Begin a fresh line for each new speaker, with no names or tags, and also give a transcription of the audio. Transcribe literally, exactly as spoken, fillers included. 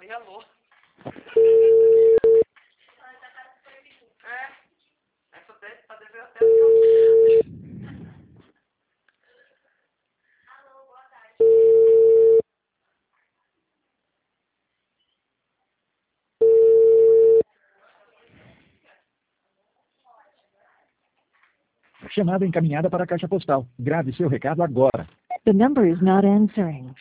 falei alô. É. Essa deve tá devendo até o alô, boa tarde.
Chamada encaminhada para a caixa postal. Grave seu recado agora.
The number is not answering.